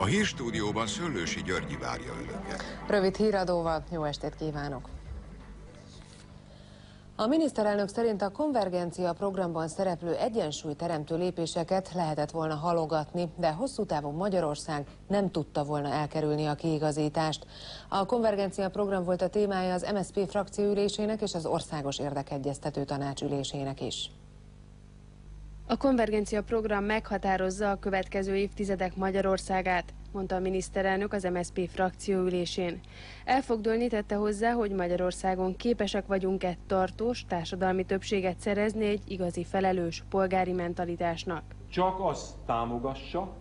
A hírstúdióban Szöllősi Györgyi várja önöket. Rövid híradóval jó estét kívánok! A miniszterelnök szerint a konvergencia programban szereplő egyensúlyteremtő lépéseket lehetett volna halogatni, de hosszú távon Magyarország nem tudta volna elkerülni a kiigazítást. A konvergencia program volt a témája az MSZP frakcióülésének és az Országos Érdekegyeztető Tanács ülésének is. A konvergencia program meghatározza a következő évtizedek Magyarországát, mondta a miniszterelnök az MSZP frakcióülésén. Elfogdolni tette hozzá, hogy Magyarországon képesek vagyunk-e tartós társadalmi többséget szerezni egy igazi felelős polgári mentalitásnak. Csak azt támogassa,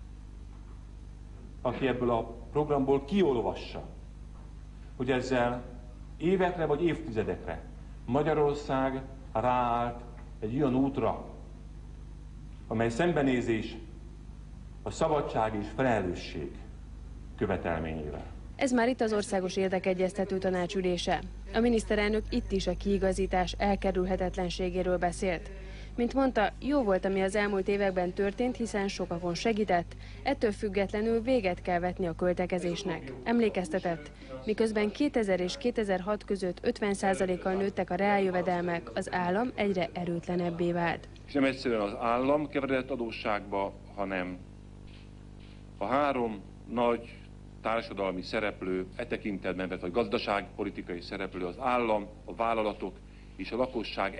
aki ebből a programból kiolvassa, hogy ezzel évekre vagy évtizedekre Magyarország ráállt egy olyan útra, amely szembenézés a szabadság és felelősség követelményével. Ez már itt az Országos Érdekegyeztető Tanács ülése. A miniszterelnök itt is a kiigazítás elkerülhetetlenségéről beszélt. Mint mondta, jó volt, ami az elmúlt években történt, hiszen sokakon segített, ettől függetlenül véget kell vetni a költekezésnek. Emlékeztetett, miközben 2000 és 2006 között 50%-kal nőttek a reáljövedelmek, az állam egyre erőtlenebbé vált. És nem egyszerűen az állam keveredett adósságba, hanem a három nagy társadalmi szereplő, tekintetben, vagy gazdaságpolitikai szereplő, az állam, a vállalatok és a lakosság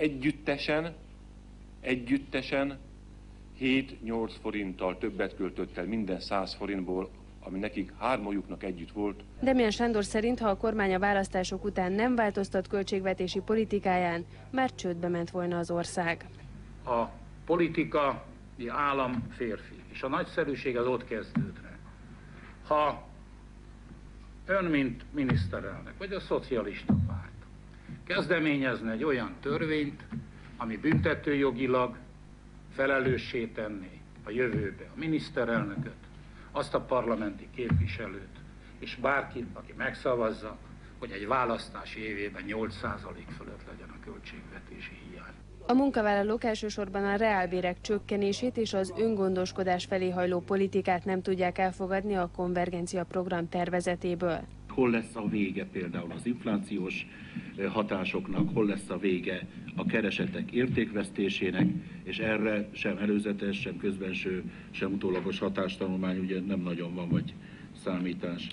együttesen 7-8 forinttal többet költött el minden 100 forintból, ami nekik hármójuknak együtt volt. Demján Sándor szerint, ha a kormány a választások után nem változtat költségvetési politikáján, már csődbe ment volna az ország. A politikai állam férfi, és a nagyszerűség az ott kezdődne. Ha ön, mint miniszterelnök, vagy a szocialista párt kezdeményezne egy olyan törvényt, ami büntetőjogilag felelőssé tenné a jövőbe a miniszterelnököt, azt a parlamenti képviselőt, és bárkit, aki megszavazza, hogy egy választási évében 8% fölött legyen a költségvetési hiány. A munkavállalók elsősorban a reálbérek csökkenését és az öngondoskodás felé hajló politikát nem tudják elfogadni a konvergencia program tervezetéből. Hol lesz a vége például az inflációs hatásoknak, hol lesz a vége a keresetek értékvesztésének, és erre sem előzetes, sem közbenső, sem utólagos hatástanulmány ugye nem nagyon van, vagy számítás.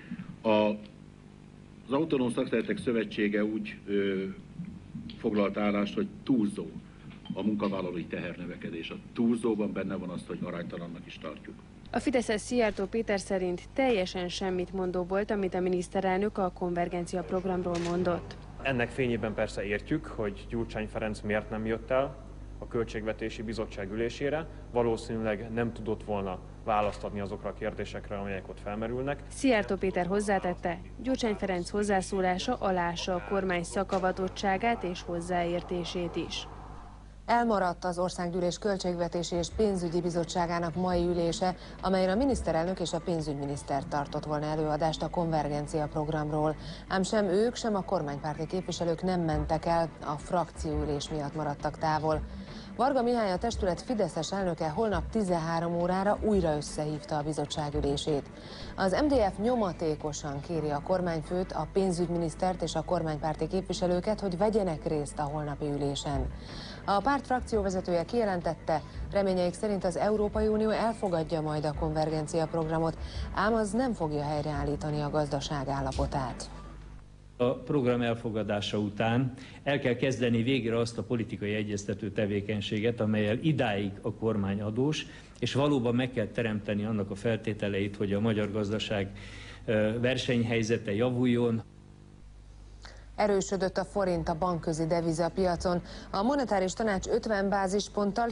Az Autonóm Szakterületek Szövetsége úgy foglalt állást, hogy túlzó a munkavállalói tehernövekedés. A túlzóban benne van az, hogy aránytalannak is tartjuk. A Fideszes Szijjártó Péter szerint teljesen semmit mondó volt, amit a miniszterelnök a konvergencia programról mondott. Ennek fényében persze értjük, hogy Gyurcsány Ferenc miért nem jött el a Költségvetési Bizottság ülésére, valószínűleg nem tudott volna választ adni azokra a kérdésekre, amelyek ott felmerülnek. Szijjártó Péter hozzátette, Gyurcsány Ferenc hozzászólása alássa a kormány szakavatottságát és hozzáértését is. Elmaradt az Országgyűlés Költségvetési és Pénzügyi Bizottságának mai ülése, amelyen a miniszterelnök és a pénzügyminiszter tartott volna előadást a konvergencia programról. Ám sem ők, sem a kormánypárti képviselők nem mentek el, a frakcióülés miatt maradtak távol. Varga Mihály, a testület fideszes elnöke holnap 13 órára újra összehívta a bizottság ülését. Az MDF nyomatékosan kéri a kormányfőt, a pénzügyminisztert és a kormánypárti képviselőket, hogy vegyenek részt a holnapi ülésen. A párt frakcióvezetője kijelentette, reményeik szerint az Európai Unió elfogadja majd a konvergencia programot, ám az nem fogja helyreállítani a gazdaság állapotát. A program elfogadása után el kell kezdeni végre azt a politikai egyeztető tevékenységet, amellyel idáig a kormány adós, és valóban meg kell teremteni annak a feltételeit, hogy a magyar gazdaság versenyhelyzete javuljon. Erősödött a forint a bankközi devizapiacon. A monetáris tanács 50 bázisponttal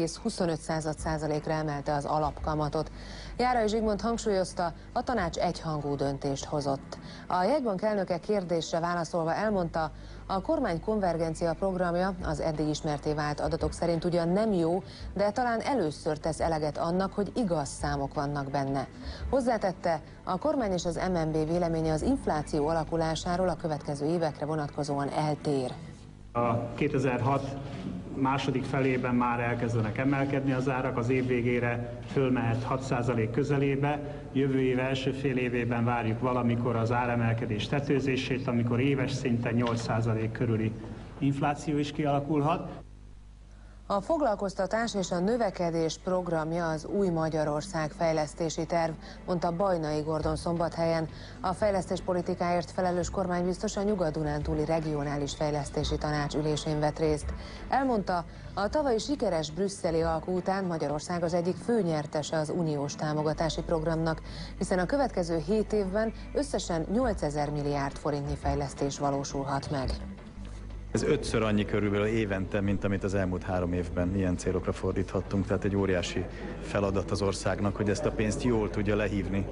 7,25%-ra emelte az alapkamatot. Járai Zsigmond hangsúlyozta, a tanács egyhangú döntést hozott. A jegybank elnöke kérdésre válaszolva elmondta, a kormány konvergencia programja az eddig ismerté vált adatok szerint ugyan nem jó, de talán először tesz eleget annak, hogy igaz számok vannak benne. Hozzátette, a kormány és az MNB véleménye az infláció alakulásáról a következő évekre vonatkozóan eltér. A 2006 második felében már elkezdenek emelkedni az árak, az év végére fölmehet 6% közelébe, jövő év első fél évében várjuk valamikor az áremelkedés tetőzését, amikor éves szinten 8% körüli infláció is kialakulhat. A foglalkoztatás és a növekedés programja az új Magyarország fejlesztési terv, mondta Bajnai Gordon Szombathelyen. A fejlesztéspolitikáért felelős kormánybiztos a Nyugat-Dunántúli Regionális Fejlesztési Tanács ülésén vett részt. Elmondta, a tavalyi sikeres brüsszeli alkú után Magyarország az egyik fő nyertese az uniós támogatási programnak, hiszen a következő 7 évben összesen 8000 milliárd forintnyi fejlesztés valósulhat meg. Ez 5-ször annyi körülbelül évente, mint amit az elmúlt 3 évben ilyen célokra fordíthattunk, tehát egy óriási feladat az országnak, hogy ezt a pénzt jól tudja lehívni.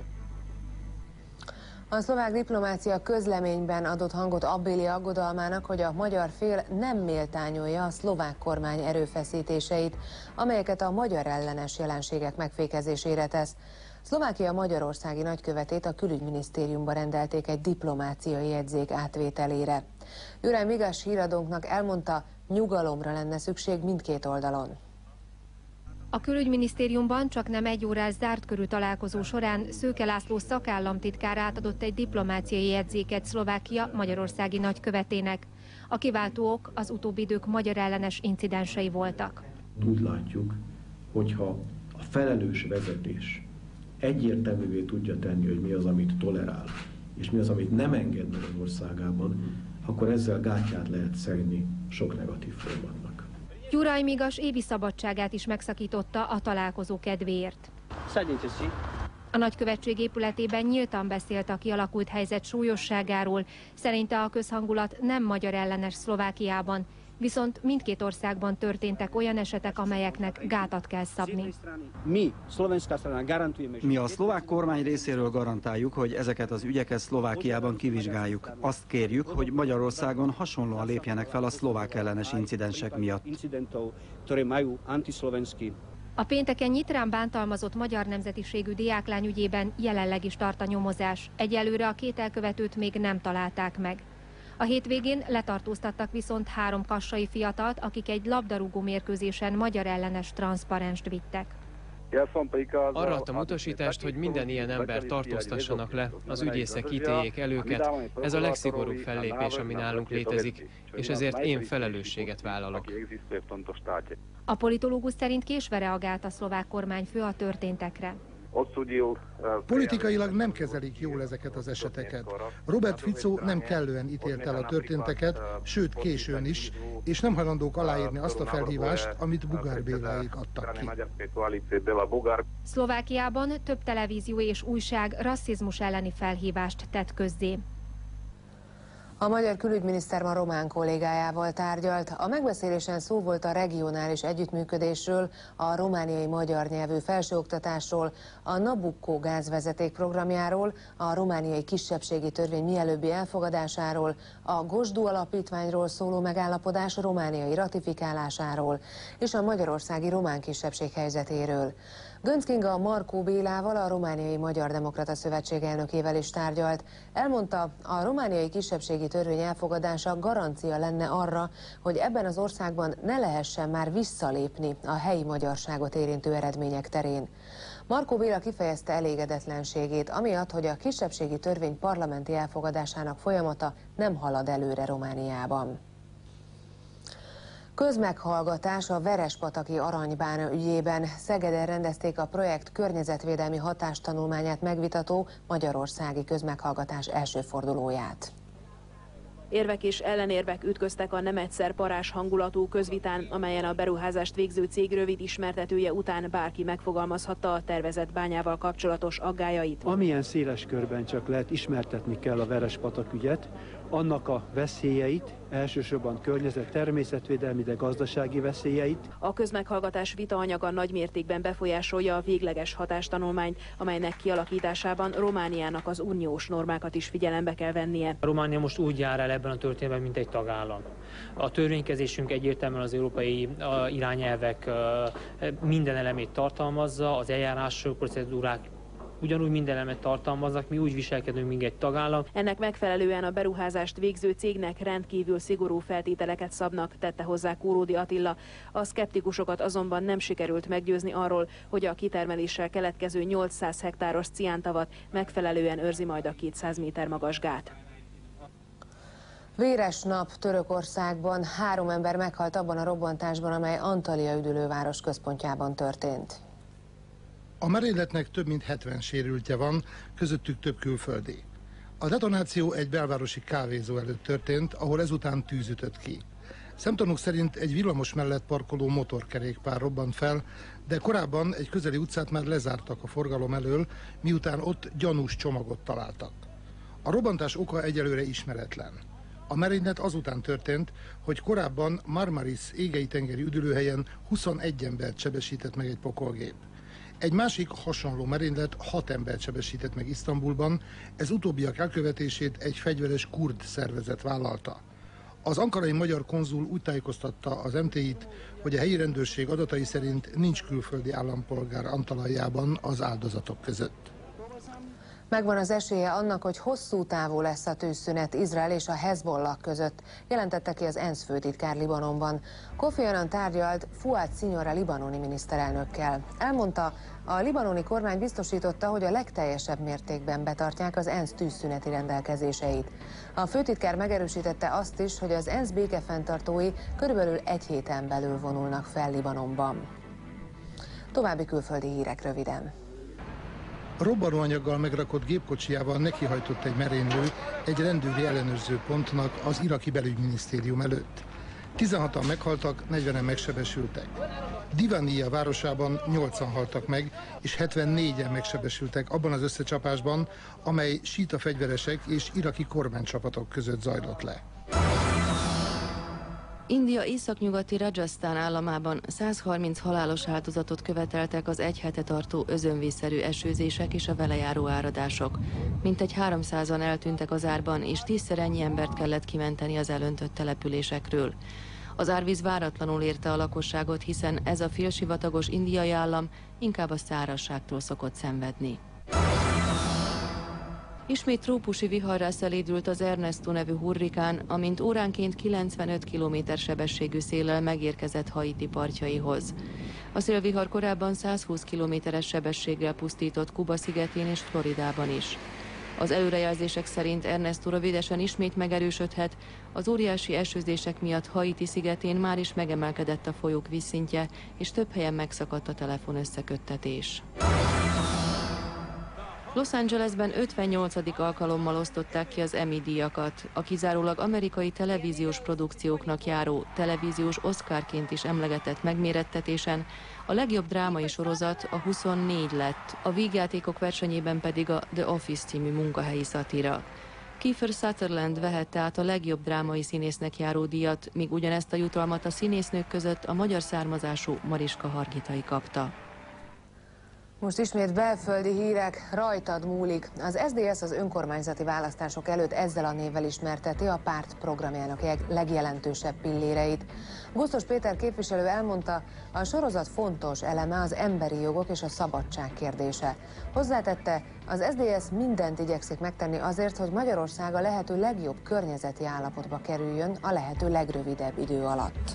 A szlovák diplomácia közleményben adott hangot abbéli aggodalmának, hogy a magyar fél nem méltányolja a szlovák kormány erőfeszítéseit, amelyeket a magyar ellenes jelenségek megfékezésére tesz. Szlovákia magyarországi nagykövetét a külügyminisztériumba rendelték egy diplomáciai jegyzék átvételére. Juraj Migas híradónknak elmondta, nyugalomra lenne szükség mindkét oldalon. A külügyminisztériumban csak nem 1 órás zárt körű találkozó során Szőke László szakállamtitkár átadott egy diplomáciai jegyzéket Szlovákia magyarországi nagykövetének. A kiváltó ok az utóbbi idők magyar ellenes incidensei voltak. Úgy látjuk, hogyha a felelős vezetés egyértelművé tudja tenni, hogy mi az, amit tolerál, és mi az, amit nem enged meg az országában, akkor ezzel gátját lehet szegni sok negatív folyamatnak. Juraj Migas évi szabadságát is megszakította a találkozó kedvéért. A nagykövetség épületében nyíltan beszélt a kialakult helyzet súlyosságáról. Szerinte a közhangulat nem magyar ellenes Szlovákiában, viszont mindkét országban történtek olyan esetek, amelyeknek gátat kell szabni. Mi a szlovák kormány részéről garantáljuk, hogy ezeket az ügyeket Szlovákiában kivizsgáljuk. Azt kérjük, hogy Magyarországon hasonlóan lépjenek fel a szlovák ellenes incidensek miatt. A pénteken Nyitrán bántalmazott magyar nemzetiségű diáklány ügyében jelenleg is tart a nyomozás. Egyelőre a 2 elkövetőt még nem találták meg. A hétvégén letartóztattak viszont 3 kassai fiatalt, akik egy labdarúgó mérkőzésen magyar ellenes transzparenst vittek. Arra adtam utasítást, hogy minden ilyen embert tartóztassanak le, az ügyészek ítéljék el őket. Ez a legszigorúbb fellépés, ami nálunk létezik, és ezért én felelősséget vállalok. A politológus szerint késve reagált a szlovák kormányfő a történtekre. Politikailag nem kezelik jól ezeket az eseteket. Robert Fico nem kellően ítélt el a történteket, sőt későn is, és nem hajlandók aláírni azt a felhívást, amit Bugár Béláék adtak ki. Szlovákiában több televízió és újság rasszizmus elleni felhívást tett közzé. A magyar külügyminiszter ma román kollégájával tárgyalt. A megbeszélésen szó volt a regionális együttműködésről, a romániai magyar nyelvű felsőoktatásról, a Nabucco gázvezeték programjáról, a romániai kisebbségi törvény mielőbbi elfogadásáról, a Gosdú alapítványról szóló megállapodás romániai ratifikálásáról és a magyarországi román kisebbség helyzetéről. Göncz Kinga a Markó Bélával, a Romániai Magyar Demokrata Szövetség elnökével is tárgyalt. Elmondta, a romániai kisebbségi törvény elfogadása garancia lenne arra, hogy ebben az országban ne lehessen már visszalépni a helyi magyarságot érintő eredmények terén. Markó Béla kifejezte elégedetlenségét, amiatt, hogy a kisebbségi törvény parlamenti elfogadásának folyamata nem halad előre Romániában. Közmeghallgatás a Verespataki aranybána ügyében. Szegeden rendezték a projekt környezetvédelmi hatástanulmányát megvitató magyarországi közmeghallgatás első fordulóját. Érvek és ellenérvek ütköztek a nem egyszer parás hangulatú közvitán, amelyen a beruházást végző cég rövid ismertetője után bárki megfogalmazhatta a tervezett bányával kapcsolatos aggályait. Amilyen széles körben csak lehet, ismertetni kell a Verespatak ügyet, annak a veszélyeit, elsősorban környezet, természetvédelmi, de gazdasági veszélyeit. A közmeghallgatás vitaanyaga nagy mértékben befolyásolja a végleges hatástanulmányt, amelynek kialakításában Romániának az uniós normákat is figyelembe kell vennie. Románia most úgy jár el ebben a történetben, mint egy tagállam. A törvénykezésünk egyértelműen az európai irányelvek minden elemét tartalmazza, az eljárások, procedúrák ugyanúgy minden elemet tartalmaznak, mi úgy viselkedünk, mint egy tagállam. Ennek megfelelően a beruházást végző cégnek rendkívül szigorú feltételeket szabnak, tette hozzá Kóródi Attila. A szkeptikusokat azonban nem sikerült meggyőzni arról, hogy a kitermeléssel keletkező 800 hektáros ciántavat megfelelően őrzi majd a 200 méter magas gát. Véres nap Törökországban, 3 ember meghalt abban a robbantásban, amely Antalya üdülőváros központjában történt. A merényletnek több mint 70 sérültje van, közöttük több külföldi. A detonáció egy belvárosi kávézó előtt történt, ahol ezután tűz ütött ki. Szemtanúk szerint egy villamos mellett parkoló motorkerékpár robbant fel, de korábban egy közeli utcát már lezártak a forgalom elől, miután ott gyanús csomagot találtak. A robbantás oka egyelőre ismeretlen. A merénylet azután történt, hogy korábban Marmaris égei-tengeri üdülőhelyen 21 embert sebesített meg egy pokolgép. Egy másik hasonló merénylet 6 embert sebesített meg Isztambulban, ez utóbbiak elkövetését egy fegyveres kurd szervezet vállalta. Az ankarai magyar konzul úgy tájékoztatta az MTI-t, hogy a helyi rendőrség adatai szerint nincs külföldi állampolgár Antalyában az áldozatok között. Megvan az esélye annak, hogy hosszú távú lesz a tűzszünet Izrael és a Hezbollah között, jelentette ki az ENSZ főtitkár Libanonban. Kofi Annan tárgyalt Fuad Siniora libanoni miniszterelnökkel. Elmondta, a libanoni kormány biztosította, hogy a legteljesebb mértékben betartják az ENSZ tűzszüneti rendelkezéseit. A főtitkár megerősítette azt is, hogy az ENSZ békefenntartói körülbelül 1 héten belül vonulnak fel Libanonban. További külföldi hírek röviden. Robbanóanyaggal megrakott gépkocsijával nekihajtott egy merénylő egy rendőri ellenőrző pontnak az iraki belügyminisztérium előtt. 16-an meghaltak, 40-en megsebesültek. Divania városában 8-an haltak meg, és 74-en megsebesültek abban az összecsapásban, amely síta fegyveresek és iraki kormánycsapatok között zajlott le. India északnyugati Rajasztán államában 130 halálos áldozatot követeltek az 1 hete tartó özönvízszerű esőzések és a vele járó áradások. Mintegy 300-an eltűntek az árban, és 10-szer ennyi embert kellett kimenteni az elöntött településekről. Az árvíz váratlanul érte a lakosságot, hiszen ez a félsivatagos indiai állam inkább a szárazságtól szokott szenvedni. Ismét trópusi viharrá szelídült az Ernesto nevű hurrikán, amint óránként 95 km sebességű széllel megérkezett Haiti partjaihoz. A szélvihar korábban 120 km-es sebességgel pusztított Kuba szigetén és Floridában is. Az előrejelzések szerint Ernesto rövidesen ismét megerősödhet, az óriási esőzések miatt Haiti szigetén már is megemelkedett a folyók vízszintje, és több helyen megszakadt a telefonösszeköttetés. Los Angelesben 58. alkalommal osztották ki az Emmy-díjakat. A kizárólag amerikai televíziós produkcióknak járó televíziós Oscarként is emlegetett megmérettetésen a legjobb drámai sorozat a 24 lett, a vígjátékok versenyében pedig a The Office című munkahelyi szatira. Kiefer Sutherland vehette át a legjobb drámai színésznek járó díjat, míg ugyanezt a jutalmat a színésznők között a magyar származású Mariska Hargitai kapta. Most ismét belföldi hírek, rajtad múlik. Az SZDSZ az önkormányzati választások előtt ezzel a névvel ismerteti a párt programjának legjelentősebb pilléreit. Gusztus Péter képviselő elmondta, a sorozat fontos eleme az emberi jogok és a szabadság kérdése. Hozzátette, az SZDSZ mindent igyekszik megtenni azért, hogy Magyarország a lehető legjobb környezeti állapotba kerüljön a lehető legrövidebb idő alatt.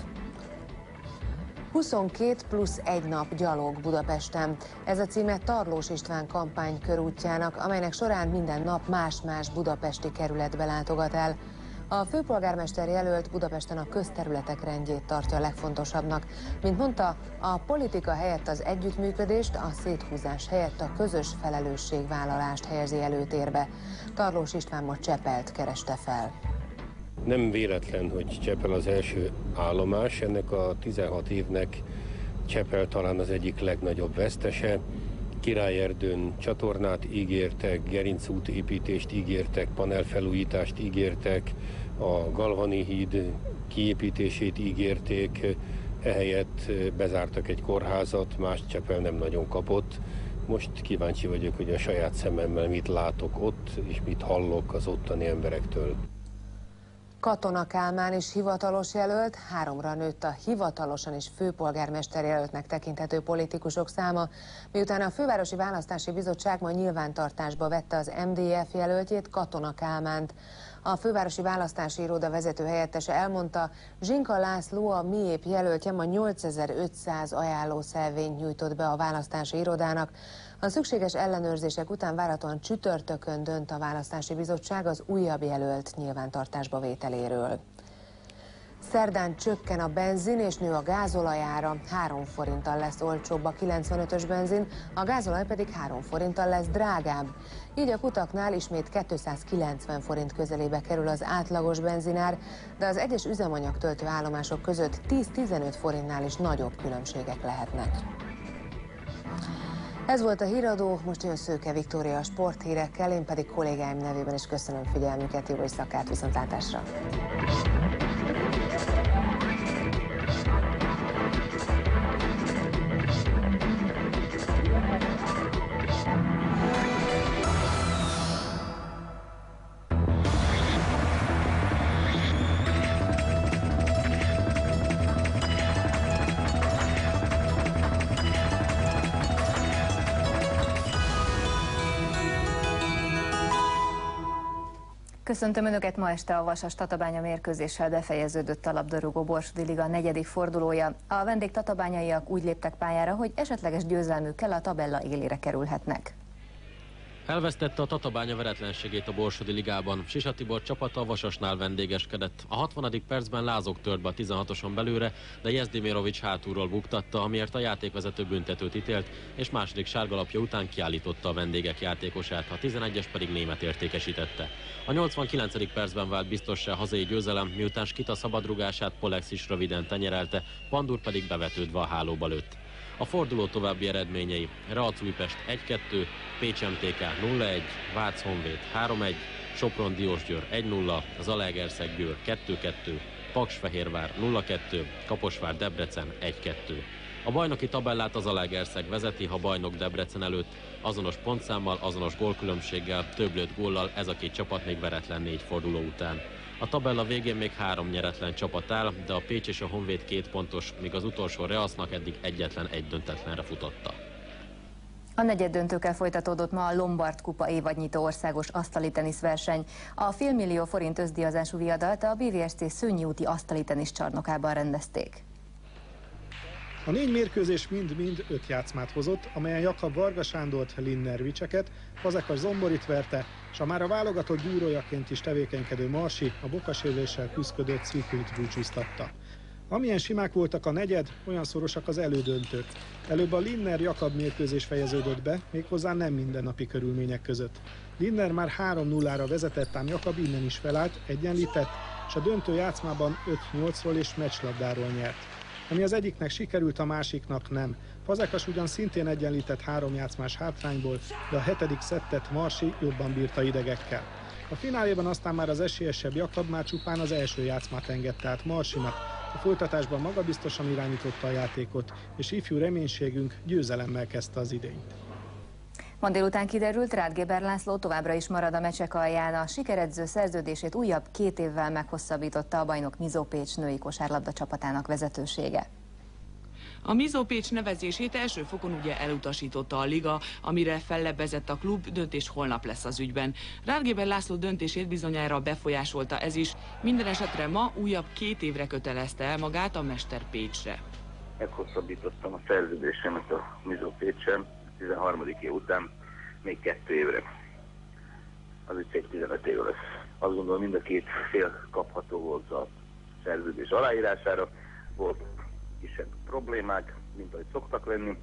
22 plusz 1 nap gyalog Budapesten. Ez a címe Tarlós István kampány körútjának, amelynek során minden nap más-más budapesti kerületbe látogat el. A főpolgármester jelölt Budapesten a közterületek rendjét tartja a legfontosabbnak. Mint mondta, a politika helyett az együttműködést, a széthúzás helyett a közös felelősségvállalást helyezi előtérbe. Tarlós István ma Csepelt kereste fel. Nem véletlen, hogy Csepel az első állomás, ennek a 16 évnek Csepel talán az egyik legnagyobb vesztese. Királyerdőn csatornát ígértek, gerincút építést ígértek, panelfelújítást ígértek, a Galvani híd kiépítését ígérték, ehelyett bezártak egy kórházat, más Csepel nem nagyon kapott. Most kíváncsi vagyok, hogy a saját szememmel mit látok ott, és mit hallok az ottani emberektől. Katona Kálmán is hivatalos jelölt, 3-ra nőtt a hivatalosan is főpolgármester jelöltnek tekinthető politikusok száma, miután a Fővárosi Választási Bizottság ma nyilvántartásba vette az MDF jelöltjét, Katona Kálmánt. A Fővárosi Választási Iroda vezető helyettese elmondta, Zsinka László, a MIÉP jelöltje ma 8500 ajánlószelvényt nyújtott be a választási irodának. A szükséges ellenőrzések után várhatóan csütörtökön dönt a Választási Bizottság az újabb jelölt nyilvántartásba vételéről. Szerdán csökken a benzin és nő a gázolajára, 3 forinttal lesz olcsóbb a 95-ös benzin, a gázolaj pedig 3 forinttal lesz drágább. Így a kutaknál ismét 290 forint közelébe kerül az átlagos benzinár, de az egyes üzemanyagtöltő állomások között 10-15 forintnál is nagyobb különbségek lehetnek. Ez volt a híradó, most jön Szőke Viktória a sporthírekkel, én pedig kollégáim nevében is köszönöm figyelmüket, jó éjszakát, viszontlátásra! Köszöntöm Önöket, ma este a Vasas-Tatabánya mérkőzéssel befejeződött a labdarúgó Borsodi Liga 4. fordulója. A vendég tatabányaiak úgy léptek pályára, hogy esetleges győzelmükkel a tabella élére kerülhetnek. Elvesztette a Tatabánya veretlenségét a Borsodi Ligában. Sisa Tibor csapata a Vasasnál vendégeskedett. A 60. percben Lázok tört be a 16-oson belőle, de Jezdimirovics hátulról buktatta, amiért a játékvezető büntetőt ítélt, és második sárgalapja után kiállította a vendégek játékosát, a 11-es pedig német értékesítette. A 89. percben vált biztossá a hazai győzelem, miután Skita szabadrugását Polex is röviden tenyerelte, Pandur pedig bevetődve a hálóba lőtt. A forduló további eredményei: Ralc Újpest 1-2, Pécs MTK 0-1, Vác Honvéd 3-1, Sopron Diósgyőr 1-0, Zalaegerszeg Győr 2-2, Paks-Fehérvár 0-2, Kaposvár Debrecen 1-2. A bajnoki tabellát az Zalaegerszeg vezeti, ha bajnok Debrecen előtt. Azonos pontszámmal, azonos gólkülönbséggel, több lőtt góllal ez a két csapat még veretlen 4 forduló után. A tabella végén még 3 nyeretlen csapat áll, de a Pécs és a Honvéd 2 pontos, míg az utolsó Reasznak eddig egyetlen egy döntetlenre futotta. A negyeddöntőkkel folytatódott ma a Lombard Kupa évadnyitó országos asztali teniszverseny. A félmillió forint összdíjazású viadalt a BVSC Szőnyi úti asztali tenisz csarnokában rendezték. A 4 mérkőzés mind-mind 5 játszmát hozott, amelyen Jakab Varga Sándort, Linner Vicseket, Fazekas Zomborit verte, és a már a válogatott gyúrójaként is tevékenykedő Marsi a bokasérüléssel küzdködött Cvikült búcsúztatta. Amilyen simák voltak a negyed, olyan szorosak az elődöntők. Előbb a Linner-Jakab mérkőzés fejeződött be, méghozzá nem mindennapi körülmények között. Linner már 3-0-ra vezetett, ám Jakab innen is felállt, egyenlített, és a döntő játszmában 5-8-ról és meccslabdáról nyert. Ami az egyiknek sikerült, a másiknak nem. Fazekas ugyan szintén egyenlített 3 játszmás hátrányból, de a 7. szettet Marsi jobban bírta idegekkel. A fináléban aztán már az esélyesebb Jakab már csupán az első játszmát engedte át Marsinak. A folytatásban magabiztosan irányította a játékot, és ifjú reménységünk győzelemmel kezdte az idényt. Ma délután kiderült, Rádgéber László továbbra is marad a meccsek alján. A sikeredző szerződését újabb 2 évvel meghosszabbította a bajnok Mizó Pécs női kosárlabda csapatának vezetősége. A Mizó Pécs nevezését első fokon ugye elutasította a liga, amire fellebbezett a klub, döntés holnap lesz az ügyben. Rádgéber László döntését bizonyára befolyásolta ez is, minden esetre ma újabb 2 évre kötelezte el magát a Mester Pécsre. Meghosszabbítottam a szerződésemet a Mizó Pécsen, 13. év után még 2 évre. Az úgy 15 év lesz. Azt gondolom, mind a 2 fél kapható volt a szerződés aláírására. Volt kisebb problémák, mint ahogy szoktak lenni,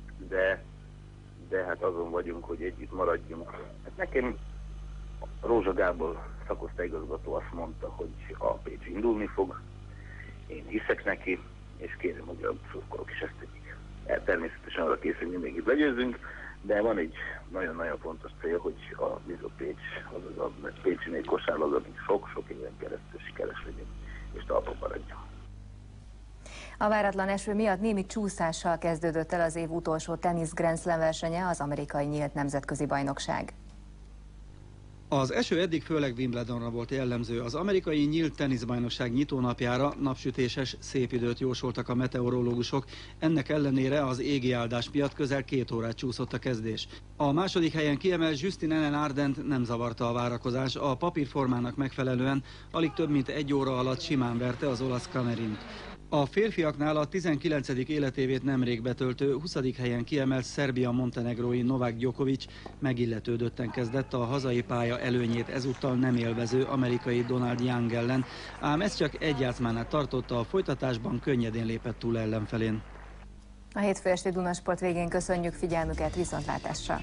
de hát azon vagyunk, hogy együtt maradjunk. Hát nekem Rózsa Gábor szakosztályigazgató azt mondta, hogy a Pécs indulni fog. Én hiszek neki, és kérem, hogy a szurkolók is ezt tegyék. Természetesen arra kész, hogy mindig itt legyőzünk, de van egy nagyon-nagyon fontos cél, hogy a Mizó Pécs, azaz a pécsi négy kosárlabda, mint sok-sok éven keresztül sikeres legyen, és talpon maradjon. A váratlan eső miatt némi csúszással kezdődött el az év utolsó tenisz Grand Slam versenye, az amerikai nyílt nemzetközi bajnokság. Az eső eddig főleg Wimbledonra volt jellemző. Az amerikai nyílt teniszbajnokság nyitónapjára napsütéses, szép időt jósoltak a meteorológusok. Ennek ellenére az égi áldás miatt közel 2 órát csúszott a kezdés. A második helyen kiemelt Justin Ellen Ardent nem zavarta a várakozás. A papírformának megfelelően alig több mint 1 óra alatt simán verte az olasz Camerint. A férfiaknál a 19. életévét nemrég betöltő 20. helyen kiemelt Szerbia-montenegrói Novák Djokovic megilletődötten kezdett a hazai pálya előnyét ezúttal nem élvező amerikai Donald Young ellen, ám ez csak egy játszmánál tartotta, a folytatásban könnyedén lépett túl ellenfelén. A hétfő esti Dunasport végén köszönjük figyelmüket, viszontlátásra!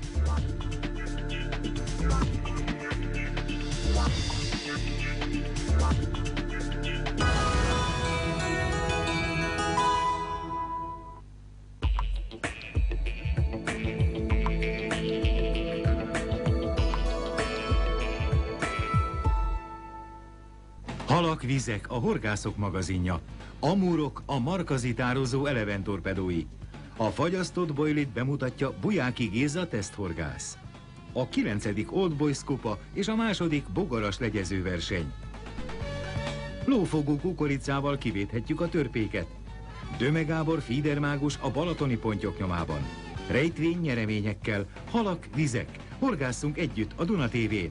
Halak, vizek, a horgászok magazinja. Amúrok, a markazitározó Eleven torpedói. A fagyasztott bojlit bemutatja Bujáki Géza teszthorgász. A 9. Old Boys kupa és a második bogaras legyezőverseny. Lófogó kukoricával kivéthetjük a törpéket. Döme Gábor feedermágus a balatoni pontyok nyomában. Rejtvény nyereményekkel, halak, vizek. Horgásszunk együtt a Duna TV-n.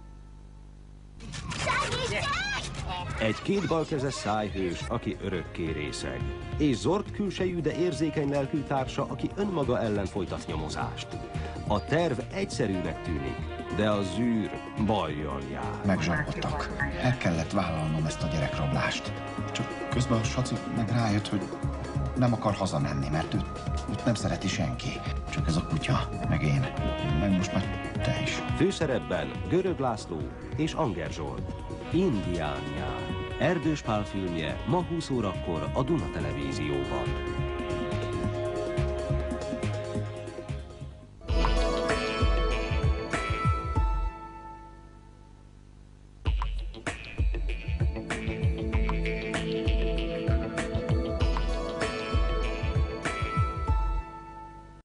Egy kétbalkezes szájhős, aki örökké részeg. És zord külsejű, de érzékeny lelkű társa, aki önmaga ellen folytat nyomozást. A terv egyszerűnek tűnik, de a zűr bajjal jár. Megzsaroltak. El kellett vállalnom ezt a gyerekrablást. Csak közben a saci meg rájött, hogy nem akar hazamenni, mert őt nem szereti senki. Csak ez a kutya, meg én, meg most már te is. Főszerepben Görög László és Anger Zsolt. Indián nyár. Erdős Pál filmje ma 20 órakor a Duna Televízióban.